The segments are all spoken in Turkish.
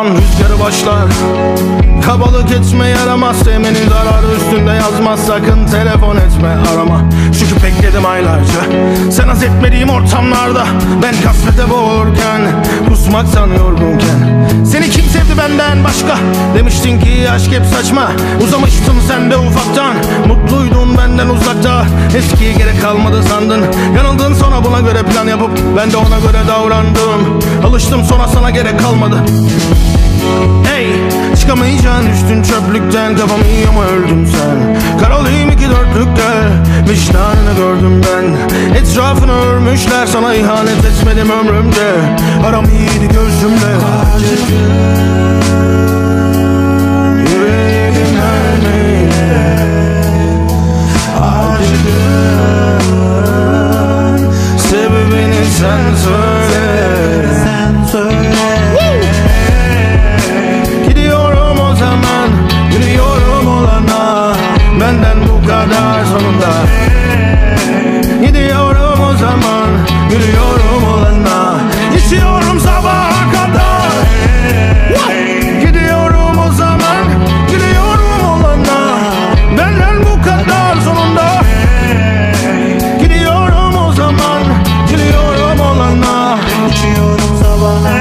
zaman rüzgarı başlar. Kabalık etme yaramaz, sevmenin zararı üstünde yazmaz. Sakın telefon etme, arama. Çünkü bekledim aylarca sen haz etmediğim ortamlarda. Ben kasvete boğurken, kusmaktan yorgunken. Seni kim sevdi benden başka? Demiştin ki aşk hep saçma. Uzamıştın sen de ufaktan, mutluydun benden uzakta. Eskiye gerek kalmadı sandın, yanıldın sonra buna göre plan yapıp ben de ona göre davrandım. Alıştım sonra sana gerek kalmadı. Hey, çıkamayacağın düştün çöplükten. Kafamı yiyor ama öldüm sen. Karalıyım 2/4'lükte, vicdanını gördüm ben. Etrafını örmüşler, sana ihanet etmedim ömrümde. Aram iyiydi gözümle. Yüreğim ermeyle acıdın. Sebebini sen söyle. Benden bu kadar sonunda. Gidiyorum o zaman, yürüyorum olana. İçiyorum sabaha kadar. Gidiyorum o zaman, yürüyorum olana. Benden bu kadar sonunda. Gidiyorum o zaman, yürüyorum olana. İçiyorum sabaha.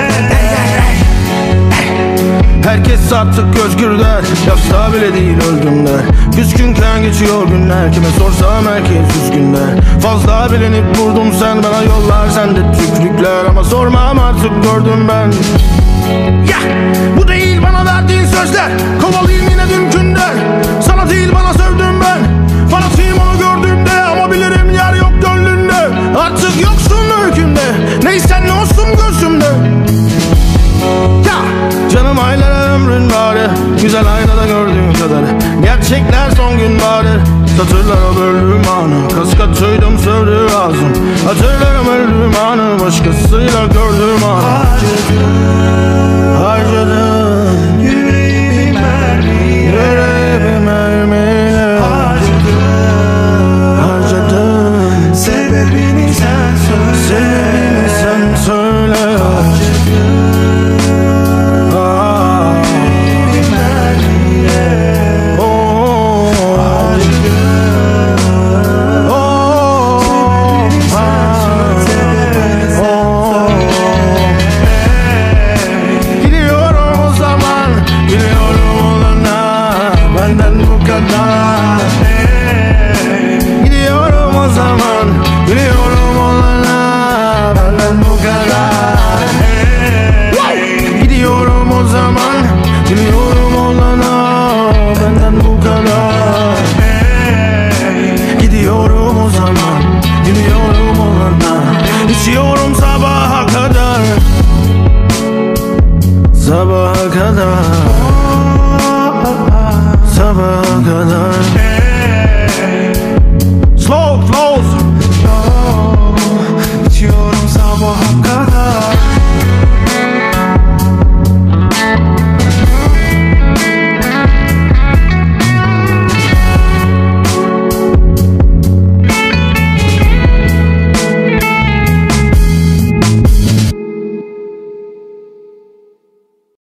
Herkes artık özgür der, yasla bile değil öldüm der. Küskünken geçiyor günler, kime sorsam herkes üzgün der. Fazla bilinip vurdum sen bana yollar, sende tükrükler. Ama sormam artık gördüm ben. Ya bu değil bana verdiğin sözler, kovalayayım yine dünkün der. Sana değil bana sövdüm ben, fanatiyim onu gördüğümde. Ama bilirim yer yok gönlünde, artık yoksun öykümde. Neysen ne olsun gözümde. Ya canım aylara ömrün bari, güzel aynada gördüğün kadar. Gerçekler son gün bari, satırlara böldüğüm anı. Kas katıydım sövdüğü ağzım, hatırlarım öldüğüm anı. Başkasıyla gördüğüm anı. Harcadın yüreğimi mermiyle. Harcadın sebebini sen söyle. Gidiyorum o zaman, yürüyorum olana. Benden bu kadar. Gidiyorum o zaman, yürüyorum olana. Benden bu kadar. Gidiyorum o zaman, yürüyorum olana. İçiyorum sabaha kadar. Sabaha kadar. Sabaha kadar. Slow flows. İçiyorum sabaha kadar.